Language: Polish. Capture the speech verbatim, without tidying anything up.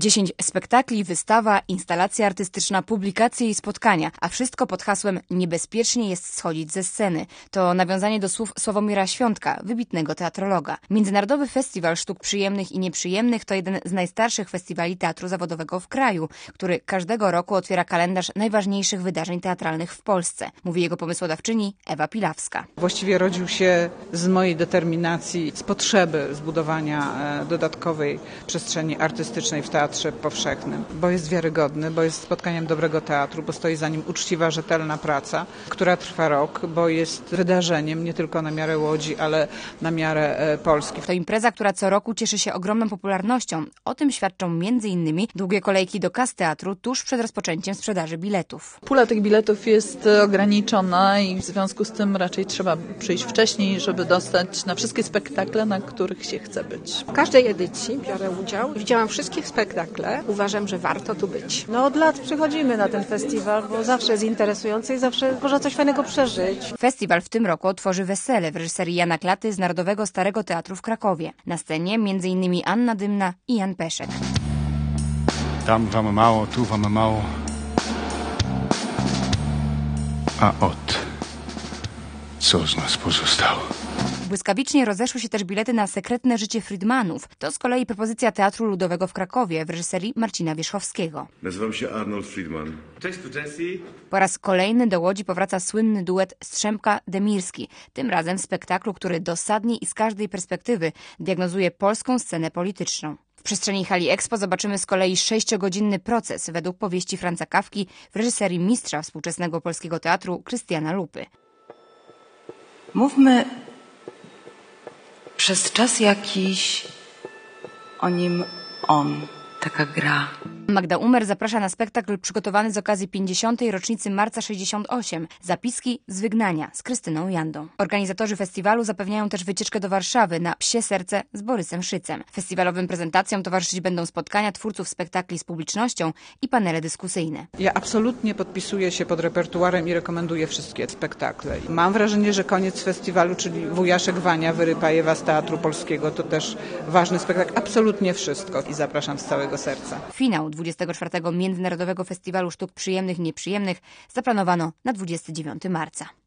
dziesięć spektakli, wystawa, instalacja artystyczna, publikacje i spotkania, a wszystko pod hasłem „Niebezpiecznie jest schodzić ze sceny”. To nawiązanie do słów Sławomira Świątka, wybitnego teatrologa. Międzynarodowy Festiwal Sztuk Przyjemnych i Nieprzyjemnych to jeden z najstarszych festiwali teatru zawodowego w kraju, który każdego roku otwiera kalendarz najważniejszych wydarzeń teatralnych w Polsce. Mówi jego pomysłodawczyni Ewa Pilawska. Właściwie rodził się z mojej determinacji, z potrzeby zbudowania dodatkowej przestrzeni artystycznej w teatrze powszechnym, bo jest wiarygodny, bo jest spotkaniem dobrego teatru, bo stoi za nim uczciwa, rzetelna praca, która trwa rok, bo jest wydarzeniem nie tylko na miarę Łodzi, ale na miarę Polski. To impreza, która co roku cieszy się ogromną popularnością. O tym świadczą między innymi długie kolejki do kas teatru tuż przed rozpoczęciem sprzedaży biletów. Pula tych biletów jest ograniczona i w związku z tym raczej trzeba przyjść wcześniej, żeby dostać na wszystkie spektakle, na których się chce być. W każdej edycji biorę udział. Widziałam wszystkie spektakle. Uważam, że warto tu być. No od lat przychodzimy na ten festiwal, bo zawsze jest interesujący i zawsze można coś fajnego przeżyć. Festiwal w tym roku otworzy Wesele w reżyserii Jana Klaty z Narodowego Starego Teatru w Krakowie. Na scenie między innymi Anna Dymna i Jan Peszek. Tam wam mało, tu wam mało. A od co z nas pozostało? Błyskawicznie rozeszły się też bilety na Sekretne życie Friedmanów. To z kolei propozycja Teatru Ludowego w Krakowie w reżyserii Marcina Wierzchowskiego. Nazywam się Arnold Friedman. Cześć, tu Jessie. Po raz kolejny do Łodzi powraca słynny duet Strzemka-Demirski. Tym razem w spektaklu, który dosadnie i z każdej perspektywy diagnozuje polską scenę polityczną. W przestrzeni hali Expo zobaczymy z kolei sześciogodzinny proces według powieści Franza Kafki w reżyserii mistrza współczesnego polskiego teatru Krystiana Lupy. Mówmy przez czas jakiś o nim on, taka gra. Magda Umer zaprasza na spektakl przygotowany z okazji pięćdziesiątej rocznicy Marca sześćdziesiąt osiem. Zapiski z wygnania z Krystyną Jandą. Organizatorzy festiwalu zapewniają też wycieczkę do Warszawy na Psie Serce z Borysem Szycem. Festiwalowym prezentacjom towarzyszyć będą spotkania twórców spektakli z publicznością i panele dyskusyjne. Ja absolutnie podpisuję się pod repertuarem i rekomenduję wszystkie spektakle. Mam wrażenie, że koniec festiwalu, czyli Wujaszek Wania Wyrypajewa z Teatru Polskiego, to też ważny spektakl. Absolutnie wszystko i zapraszam z całego serca. Finał dwudziestego czwartego Międzynarodowego Festiwalu Sztuk Przyjemnych i Nieprzyjemnych zaplanowano na dwudziestego dziewiątego marca.